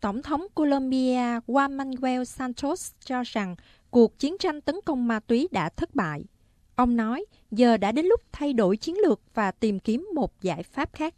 Tổng thống Colombia Juan Manuel Santos cho rằng cuộc chiến tranh tấn công ma túy đã thất bại. Ông nói, giờ đã đến lúc thay đổi chiến lược và tìm kiếm một giải pháp khác.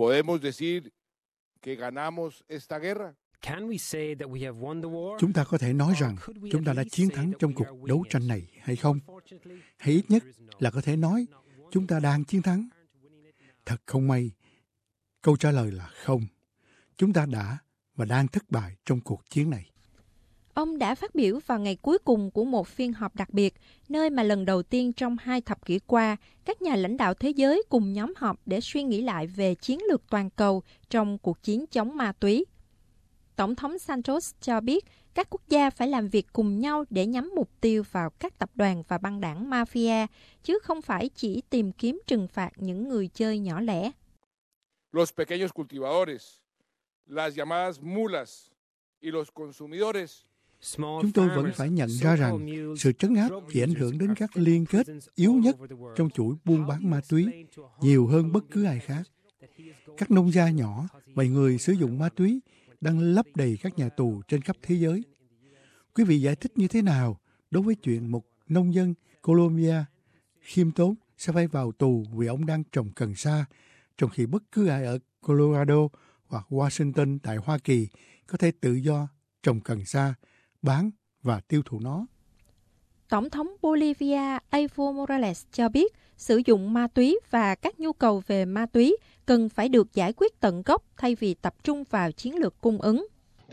Chúng ta có thể nói rằng chúng ta đã chiến thắng trong cuộc đấu tranh này hay không? Hay ít nhất là có thể nói chúng ta đang chiến thắng? Thật không may, câu trả lời là không. Chúng ta đã và đang thất bại trong cuộc chiến này. Ông đã phát biểu vào ngày cuối cùng của một phiên họp đặc biệt, nơi mà lần đầu tiên trong 2 thập kỷ qua, các nhà lãnh đạo thế giới cùng nhóm họp để suy nghĩ lại về chiến lược toàn cầu trong cuộc chiến chống ma túy. Tổng thống Santos cho biết các quốc gia phải làm việc cùng nhau để nhắm mục tiêu vào các tập đoàn và băng đảng mafia, chứ không phải chỉ tìm kiếm trừng phạt những người chơi nhỏ lẻ. Los pequeños cultivadores, las llamadas mulas y los consumidores. Chúng tôi vẫn phải nhận ra rằng sự trấn áp chỉ ảnh hưởng đến các liên kết yếu nhất trong chuỗi buôn bán ma túy nhiều hơn bất cứ ai khác. Các nông gia nhỏ và người sử dụng ma túy đang lấp đầy các nhà tù trên khắp thế giới. Quý vị giải thích như thế nào đối với chuyện một nông dân Colombia khiêm tốn sẽ phải vào tù vì ông đang trồng cần sa, trong khi bất cứ ai ở Colorado hoặc Washington tại Hoa Kỳ có thể tự do trồng cần sa, bán và tiêu thụ nó? Tổng thống Bolivia Evo Morales cho biết sử dụng ma túy và các nhu cầu về ma túy cần phải được giải quyết tận gốc thay vì tập trung vào chiến lược cung ứng.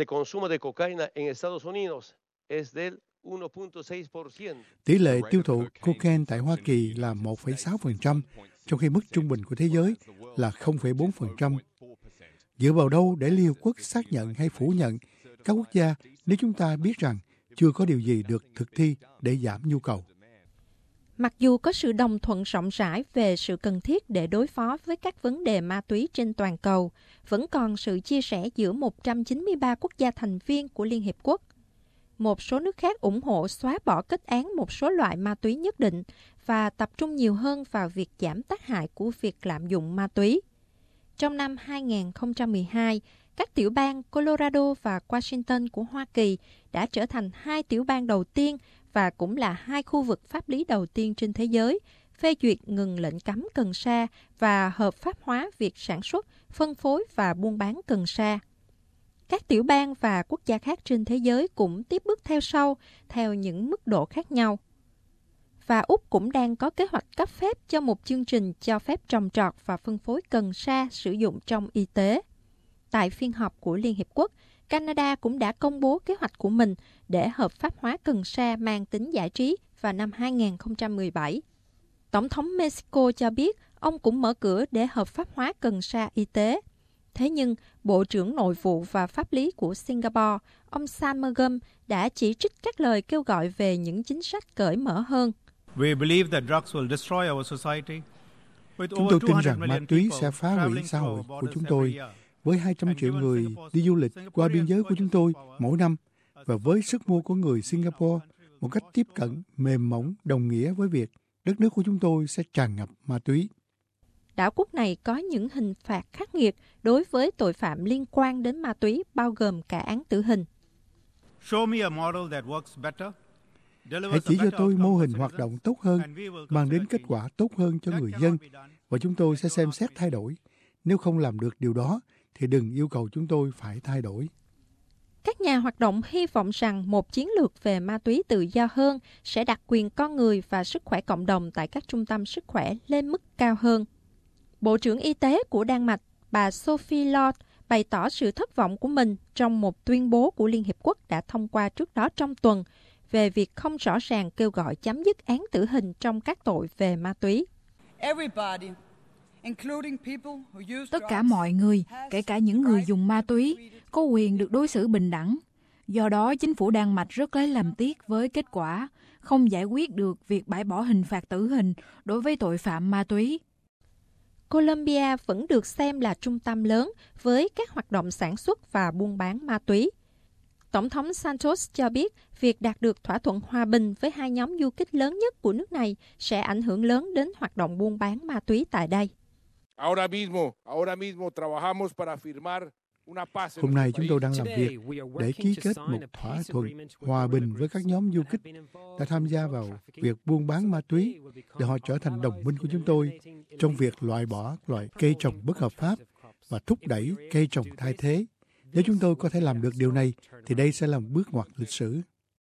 Tỷ lệ tiêu thụ cocaine tại Hoa Kỳ là 1,6%, trong khi mức trung bình của thế giới là 0,4%. Dựa vào đâu để Liên Hợp Quốc xác nhận hay phủ nhận các quốc gia nếu chúng ta biết rằng chưa có điều gì được thực thi để giảm nhu cầu? Mặc dù có sự đồng thuận rộng rãi về sự cần thiết để đối phó với các vấn đề ma túy trên toàn cầu, vẫn còn sự chia sẻ giữa 193 quốc gia thành viên của Liên Hiệp Quốc. Một số nước khác ủng hộ xóa bỏ kết án một số loại ma túy nhất định và tập trung nhiều hơn vào việc giảm tác hại của việc lạm dụng ma túy. Trong năm 2012, các tiểu bang Colorado và Washington của Hoa Kỳ đã trở thành 2 tiểu bang đầu tiên và cũng là 2 khu vực pháp lý đầu tiên trên thế giới phê duyệt ngừng lệnh cấm cần sa và hợp pháp hóa việc sản xuất, phân phối và buôn bán cần sa. Các tiểu bang và quốc gia khác trên thế giới cũng tiếp bước theo sau, theo những mức độ khác nhau. Và Úc cũng đang có kế hoạch cấp phép cho một chương trình cho phép trồng trọt và phân phối cần sa sử dụng trong y tế. Tại phiên họp của Liên Hiệp Quốc, Canada cũng đã công bố kế hoạch của mình để hợp pháp hóa cần sa mang tính giải trí vào năm 2017. Tổng thống Mexico cho biết ông cũng mở cửa để hợp pháp hóa cần sa y tế. Thế nhưng, Bộ trưởng Nội vụ và Pháp lý của Singapore, ông Sam Mergum, đã chỉ trích các lời kêu gọi về những chính sách cởi mở hơn. Chúng tôi tin rằng ma túy sẽ phá hủy xã hội của chúng tôi. Với 200 triệu người đi du lịch qua biên giới của chúng tôi mỗi năm và với sức mua của người Singapore, một cách tiếp cận mềm mỏng đồng nghĩa với việc đất nước của chúng tôi sẽ tràn ngập ma túy. Đảo quốc này có những hình phạt khắc nghiệt đối với tội phạm liên quan đến ma túy, bao gồm cả án tử hình. Hãy chỉ cho tôi mô hình hoạt động tốt hơn, mang đến kết quả tốt hơn cho người dân, và chúng tôi sẽ xem xét thay đổi. Nếu không làm được điều đó, thì đừng yêu cầu chúng tôi phải thay đổi. Các nhà hoạt động hy vọng rằng một chiến lược về ma túy tự do hơn sẽ đặt quyền con người và sức khỏe cộng đồng tại các trung tâm sức khỏe lên mức cao hơn. Bộ trưởng Y tế của Đan Mạch, bà Sophie Lord, bày tỏ sự thất vọng của mình trong một tuyên bố của Liên Hiệp Quốc đã thông qua trước đó trong tuần về việc không rõ ràng kêu gọi chấm dứt án tử hình trong các tội về ma túy. Tất cả mọi người, kể cả những người dùng ma túy, có quyền được đối xử bình đẳng. Do đó, chính phủ Đan Mạch rất lấy làm tiếc với kết quả không giải quyết được việc bãi bỏ hình phạt tử hình đối với tội phạm ma túy. Colombia vẫn được xem là trung tâm lớn với các hoạt động sản xuất và buôn bán ma túy. Tổng thống Santos cho biết việc đạt được thỏa thuận hòa bình với 2 nhóm du kích lớn nhất của nước này sẽ ảnh hưởng lớn đến hoạt động buôn bán ma túy tại đây. Hôm nay chúng tôi đang làm việc để ký kết một thỏa thuận hòa bình với các nhóm du kích đã tham gia vào việc buôn bán ma túy để họ trở thành đồng minh của chúng tôi trong việc loại bỏ loại cây trồng bất hợp pháp và thúc đẩy cây trồng thay thế. Nếu chúng tôi có thể làm được điều này, thì đây sẽ là một bước ngoặt lịch sử.